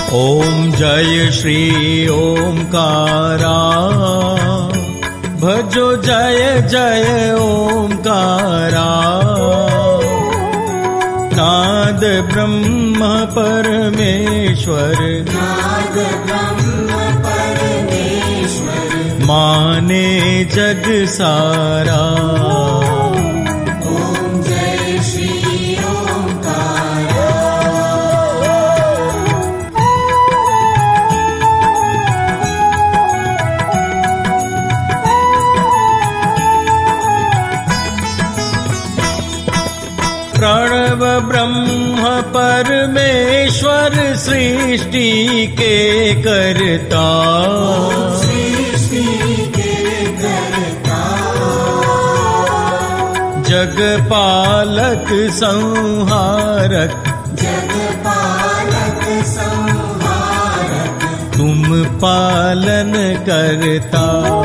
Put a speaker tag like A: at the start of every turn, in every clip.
A: ओम जय श्री ओंकारा, भजो जय जय ओंकारा। नाद ब्रह्म परमेश्वर,
B: नाद ब्रह्म परमेश्वर,
A: माने जग सारा।
B: ओम जय श्री ओंकारा।
A: प्रणव ब्रह्म परमेश्वर, सृष्टि के करता।
B: सृष्टि के करता,
A: जगपालक संहारक,
B: जगपालक संहारक,
A: तुम पालन करता।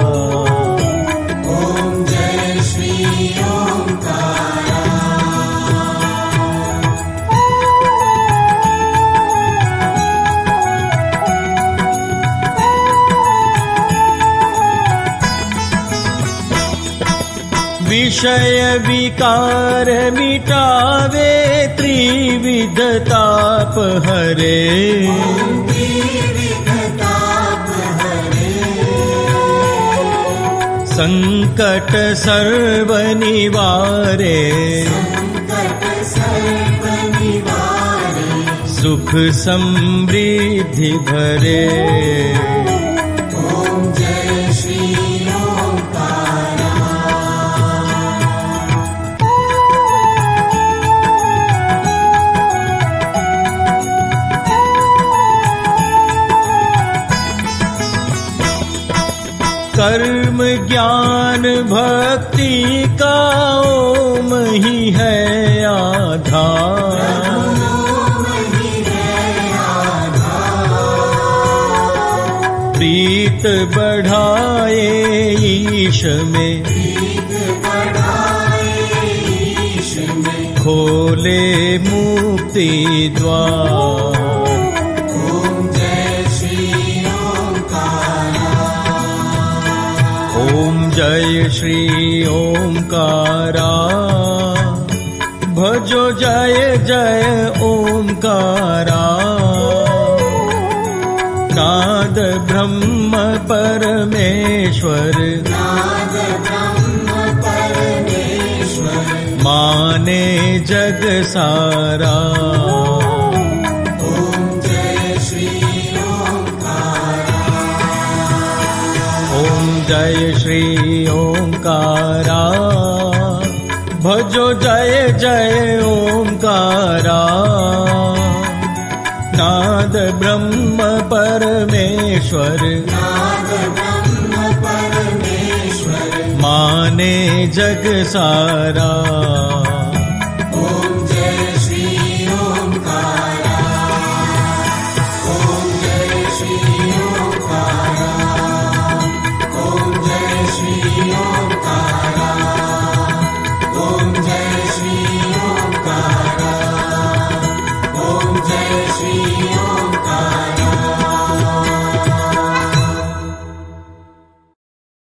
B: ओम जय श्री ओंकारा।
A: विषय विकार मिटावे, त्रिविध ताप हरे।
B: त्रिविध ताप हरे,
A: संकट सर्व निवारे।
B: संकट सर्व निवारे,
A: सुख समृद्धि भरे।
B: ओम जय श्री ओंकारा।
A: कर्म ज्ञान भक्ति का ओम ही है आधार।
B: ओम ही है आधार,
A: प्रीत बढ़ाए ईश में,
B: प्रीत बढ़ाए ईश में,
A: खोले मुक्ति द्वार।
B: ओम जय श्री ओंकारा।
A: ओम जय श्री ओंकारा, भजो जय जय ओंकारा। नाद ब्रह्म परमेश्वर,
B: नाद ब्रह्म परमेश्वर,
A: माने जग सारा।
B: ओम जय श्री ओंकारा।
A: ओम जय श्री ओंकारा, भजो जय जय ओंकारा। नाद ब्रह्म परमेश्वर,
B: नाद ब्रह्म परमेश्वर,
A: माने जग सारा।